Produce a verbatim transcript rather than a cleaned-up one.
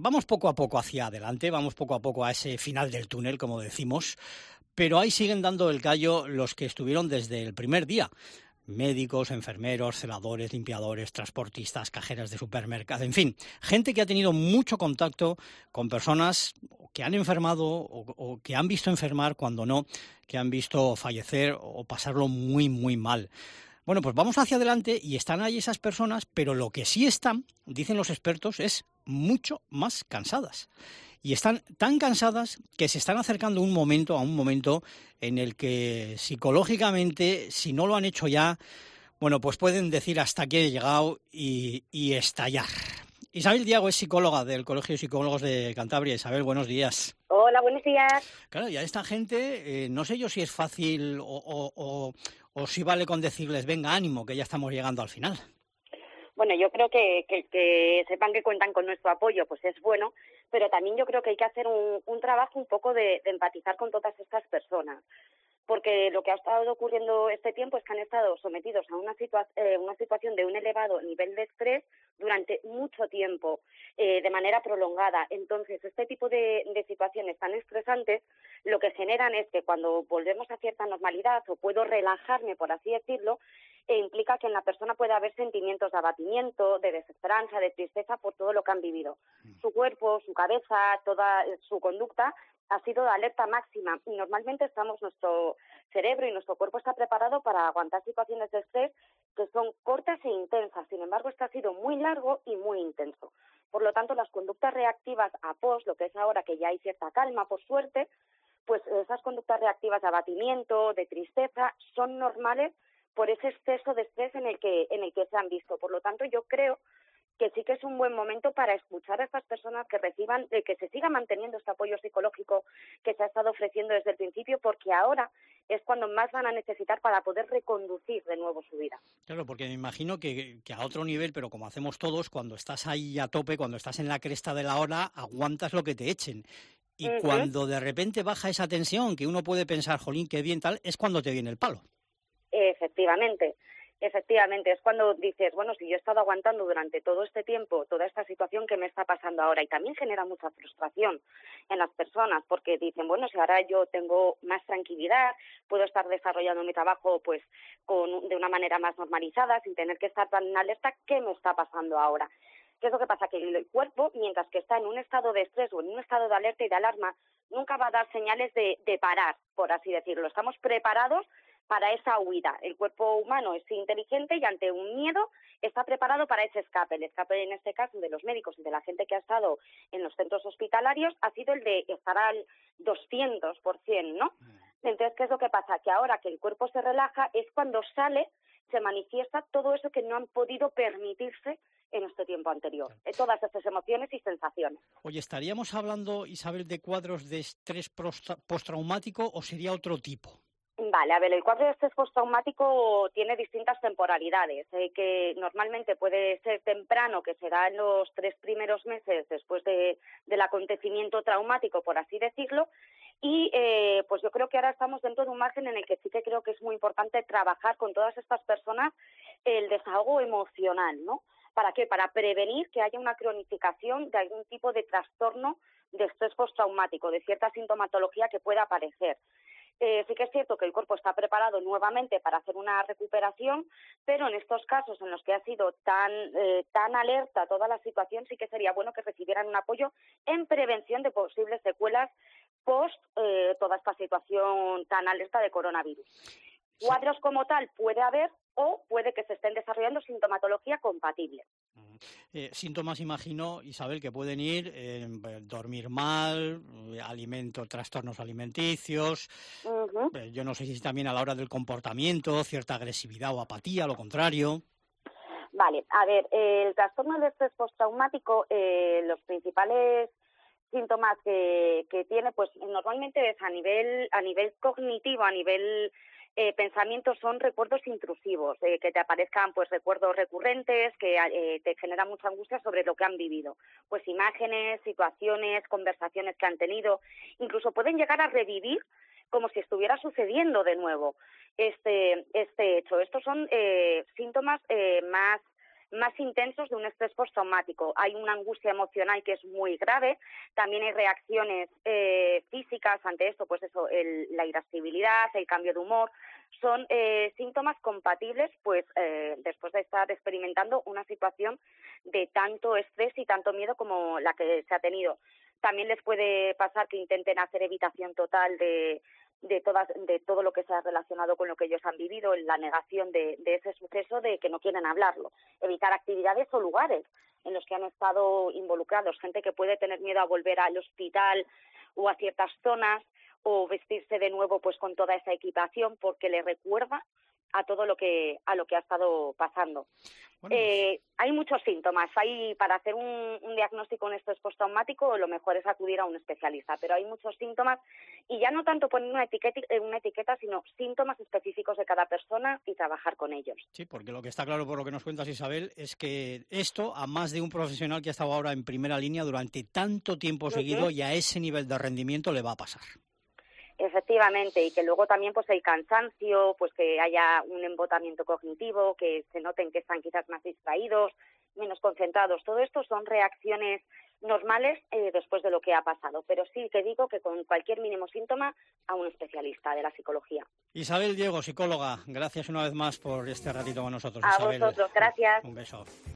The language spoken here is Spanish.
vamos poco a poco hacia adelante, vamos poco a poco a ese final del túnel, como decimos, pero ahí siguen dando el callo los que estuvieron desde el primer día. Médicos, enfermeros, celadores, limpiadores, transportistas, cajeras de supermercado, en fin, gente que ha tenido mucho contacto con personas que han enfermado o, o que han visto enfermar, cuando no, que han visto fallecer o pasarlo muy, muy mal. Bueno, pues vamos hacia adelante y están ahí esas personas, pero lo que sí están, dicen los expertos, es mucho más cansadas. Y están tan cansadas que se están acercando un momento, a un momento en el que psicológicamente, si no lo han hecho ya, bueno, pues pueden decir hasta aquí he llegado y, y estallar. Isabel Diago es psicóloga del Colegio de Psicólogos de Cantabria. Isabel, buenos días. Hola, buenos días. Claro, y a esta gente, eh, no sé yo si es fácil o, o, o, o si vale con decirles, venga, ánimo, que ya estamos llegando al final. Bueno, yo creo que, que, que sepan que cuentan con nuestro apoyo, pues es bueno, pero también yo creo que hay que hacer un, un trabajo un poco de, de empatizar con todas estas personas, porque lo que ha estado ocurriendo este tiempo es que han estado sometidos a una, situa- eh, una situación de un elevado nivel de estrés durante mucho tiempo, eh, de manera prolongada. Entonces, este tipo de, de situaciones tan estresantes lo que generan es que cuando volvemos a cierta normalidad, o puedo relajarme, por así decirlo, e implica que en la persona puede haber sentimientos de abatimiento, de desesperanza, de tristeza por todo lo que han vivido. Su cuerpo, su cabeza, toda su conducta ha sido de alerta máxima y normalmente estamos, nuestro cerebro y nuestro cuerpo está preparado para aguantar situaciones de estrés que son cortas e intensas. Sin embargo, esto ha sido muy largo y muy intenso. Por lo tanto, las conductas reactivas a post, lo que es ahora que ya hay cierta calma, por suerte, pues esas conductas reactivas de abatimiento, de tristeza, son normales por ese exceso de estrés en el que en el que se han visto. Por lo tanto, yo creo que sí que es un buen momento para escuchar a estas personas, que reciban, eh, que se siga manteniendo este apoyo psicológico que se ha estado ofreciendo desde el principio, porque ahora es cuando más van a necesitar para poder reconducir de nuevo su vida. Claro, porque me imagino que, que a otro nivel, pero como hacemos todos, cuando estás ahí a tope, cuando estás en la cresta de la ola, aguantas lo que te echen. Y Uh-huh. cuando de repente baja esa tensión, que uno puede pensar, jolín, qué bien tal, es cuando te viene el palo. Efectivamente. Efectivamente, es cuando dices, bueno, si yo he estado aguantando durante todo este tiempo toda esta situación, ¿qué me está pasando ahora? Y también genera mucha frustración en las personas, porque dicen, bueno, si ahora yo tengo más tranquilidad, puedo estar desarrollando mi trabajo pues con de una manera más normalizada, sin tener que estar tan en alerta, ¿qué me está pasando ahora? ¿Qué es lo que pasa? Que el cuerpo, mientras que está en un estado de estrés o en un estado de alerta y de alarma, nunca va a dar señales de, de parar, por así decirlo. Estamos preparados para esa huida. El cuerpo humano es inteligente y ante un miedo está preparado para ese escape. El escape, en este caso, de los médicos y de la gente que ha estado en los centros hospitalarios ha sido el de estar al doscientos por ciento, ¿no? Entonces, ¿qué es lo que pasa? Que ahora que el cuerpo se relaja es cuando sale, se manifiesta todo eso que no han podido permitirse en este tiempo anterior, de todas estas emociones y sensaciones. Oye, ¿estaríamos hablando, Isabel, de cuadros de estrés postraumático o sería otro tipo? Vale, a ver, el cuadro de estrés postraumático tiene distintas temporalidades, eh, que normalmente puede ser temprano, que será en los tres primeros meses después de, del acontecimiento traumático, por así decirlo, y eh, pues yo creo que ahora estamos dentro de un margen en el que sí que creo que es muy importante trabajar con todas estas personas el desahogo emocional, ¿no? ¿Para qué? Para prevenir que haya una cronificación de algún tipo de trastorno de estrés postraumático, de cierta sintomatología que pueda aparecer. Eh, sí que es cierto que el cuerpo está preparado nuevamente para hacer una recuperación, pero en estos casos en los que ha sido tan eh, tan alerta toda la situación, sí que sería bueno que recibieran un apoyo en prevención de posibles secuelas post eh, toda esta situación tan alerta de coronavirus. Sí. Cuadros como tal puede haber o puede que se estén desarrollando sintomatología compatible. Eh, síntomas, imagino, Isabel, que pueden ir eh, dormir mal, eh, alimento, trastornos alimenticios, uh-huh. eh, yo no sé si también a la hora del comportamiento, cierta agresividad o apatía, lo contrario. Vale, a ver, eh, el trastorno de estrés postraumático, eh, los principales síntomas que, que tiene, pues normalmente es a nivel, a nivel cognitivo, a nivel Eh, pensamientos son recuerdos intrusivos, eh, que te aparezcan pues recuerdos recurrentes, que eh, te generan mucha angustia sobre lo que han vivido. Pues imágenes, situaciones, conversaciones que han tenido, incluso pueden llegar a revivir como si estuviera sucediendo de nuevo este, este hecho. Estos son eh, síntomas eh, más más intensos de un estrés postraumático. Hay una angustia emocional que es muy grave, también hay reacciones eh, físicas ante esto, pues eso, el, la irascibilidad, el cambio de humor, son eh, síntomas compatibles pues eh, después de estar experimentando una situación de tanto estrés y tanto miedo como la que se ha tenido. También les puede pasar que intenten hacer evitación total de de todas de todo lo que se ha relacionado con lo que ellos han vivido, en la negación de, de ese suceso, de que no quieren hablarlo, evitar actividades o lugares en los que han estado involucrados, gente que puede tener miedo a volver al hospital o a ciertas zonas, o vestirse de nuevo pues con toda esa equipación porque le recuerda a todo lo que a lo que ha estado pasando. Bueno, eh, hay muchos síntomas. Hay para hacer un, un diagnóstico en estrés postraumático lo mejor es acudir a un especialista, pero hay muchos síntomas y ya no tanto poner una etiqueta, una etiqueta, sino síntomas específicos de cada persona y trabajar con ellos. Sí, porque lo que está claro por lo que nos cuentas, Isabel, es que esto a más de un profesional que ha estado ahora en primera línea durante tanto tiempo seguido uh-huh. y a ese nivel de rendimiento le va a pasar. Efectivamente, y que luego también pues el cansancio, pues que haya un embotamiento cognitivo, que se noten que están quizás más distraídos, menos concentrados. Todo esto son reacciones normales eh, después de lo que ha pasado. Pero sí que digo que con cualquier mínimo síntoma a un especialista de la psicología. Isabel Diego, psicóloga, gracias una vez más por este ratito con nosotros. A Isabel, vosotros, gracias. Un beso.